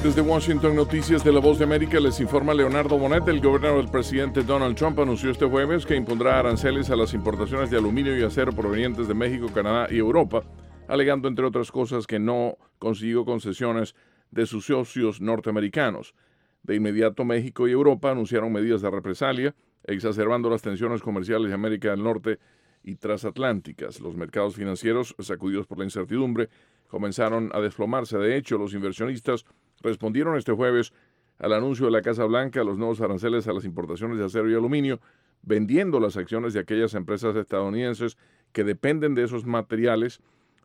Desde Washington, Noticias de la Voz de América, les informa Leonardo Bonet. El gobierno del presidente Donald Trump anunció este jueves que impondrá aranceles a las importaciones de aluminio y acero provenientes de México, Canadá y Europa, alegando, entre otras cosas, que no consiguió concesiones de sus socios norteamericanos. De inmediato, México y Europa anunciaron medidas de represalia, exacerbando las tensiones comerciales de América del Norte y transatlánticas. Los mercados financieros, sacudidos por la incertidumbre, comenzaron a desplomarse. De hecho, los inversionistas respondieron este jueves al anuncio de la Casa Blanca a los nuevos aranceles a las importaciones de acero y aluminio, vendiendo las acciones de aquellas empresas estadounidenses que dependen de esos materiales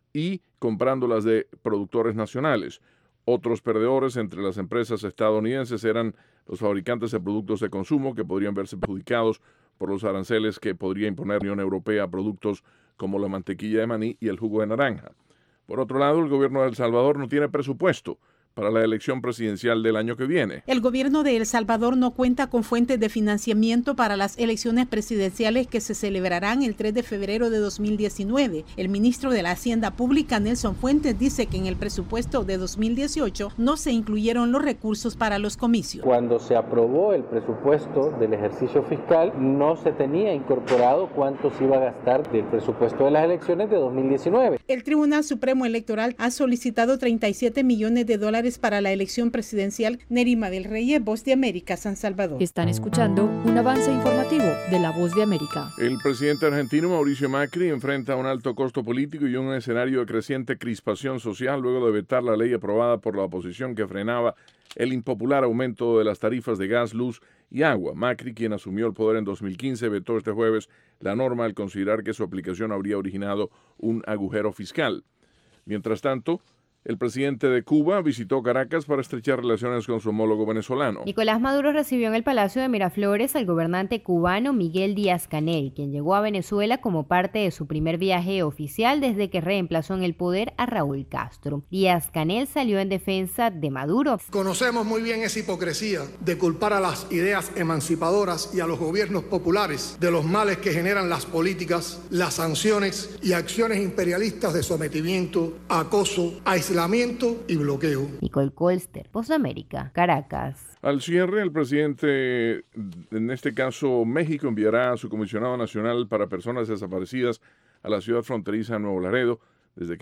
y comprándolas de productores nacionales. Otros perdedores entre las empresas estadounidenses eran los fabricantes de productos de consumo, que podrían verse perjudicados por los aranceles que podría imponer la Unión Europea a productos como la mantequilla de maní y el jugo de naranja. Por otro lado, el gobierno de El Salvador no tiene presupuesto para la elección presidencial del año que viene. El gobierno de El Salvador no cuenta con fuentes de financiamiento para las elecciones presidenciales que se celebrarán el 3 de febrero de 2019. El ministro de la Hacienda Pública, Nelson Fuentes, dice que en el presupuesto de 2018 no se incluyeron los recursos para los comicios. Cuando se aprobó el presupuesto del ejercicio fiscal, no se tenía incorporado cuánto se iba a gastar del presupuesto de las elecciones de 2019. El Tribunal Supremo Electoral ha solicitado $37 millones para la elección presidencial. Nerima del Rey, Voz de América, San Salvador. Están escuchando un avance informativo de la Voz de América. El presidente argentino Mauricio Macri enfrenta un alto costo político y un escenario de creciente crispación social luego de vetar la ley aprobada por la oposición que frenaba el impopular aumento de las tarifas de gas, luz y agua. Macri, quien asumió el poder en 2015, vetó este jueves la norma al considerar que su aplicación habría originado un agujero fiscal. Mientras tanto, el presidente de Cuba visitó Caracas para estrechar relaciones con su homólogo venezolano. Nicolás Maduro recibió en el Palacio de Miraflores al gobernante cubano Miguel Díaz-Canel, quien llegó a Venezuela como parte de su primer viaje oficial desde que reemplazó en el poder a Raúl Castro. Díaz-Canel salió en defensa de Maduro. Conocemos muy bien esa hipocresía de culpar a las ideas emancipadoras y a los gobiernos populares de los males que generan las políticas, las sanciones y acciones imperialistas de sometimiento, acoso, aislamiento y bloqueo. Nicole Colster, Voz de América, Caracas. Al cierre, el presidente, en este caso México, enviará a su comisionado nacional para personas desaparecidas a la ciudad fronteriza de Nuevo Laredo después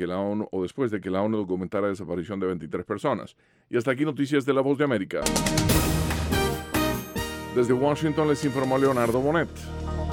de que la ONU documentara la desaparición de 23 personas. Y hasta aquí noticias de la Voz de América. Desde Washington les informó Leonardo Bonet.